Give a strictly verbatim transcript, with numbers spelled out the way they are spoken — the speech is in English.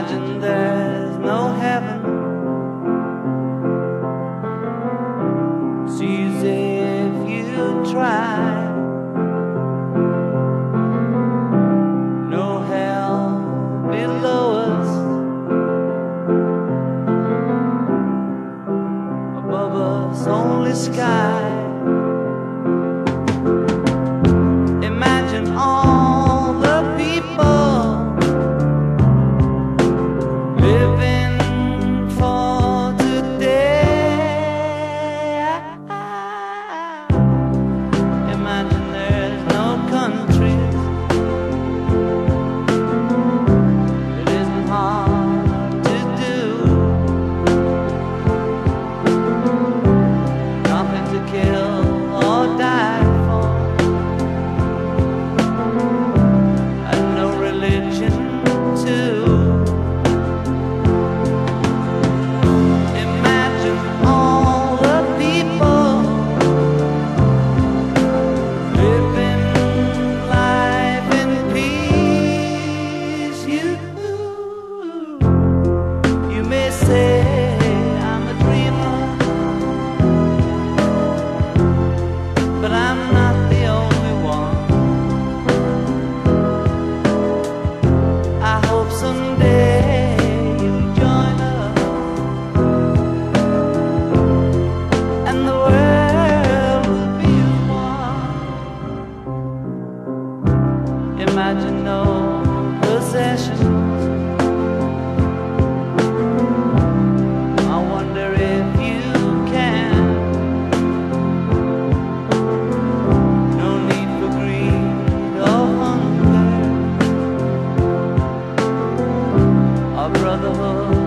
Imagine there's no heaven. It's easy if you try. No hell below us, above us only sky. Imagine all the people living for today. Imagine there's no countries. It isn't hard to do. Nothing to kill or die for, and no religion too. Imagine all the people living life in peace. You, you may say I'm a dreamer, but I'm not the only one. I hope someday you'll join us, and the world will be as one. Imagine no possessions. I wonder if you can. No need for greed or hunger, or brotherhood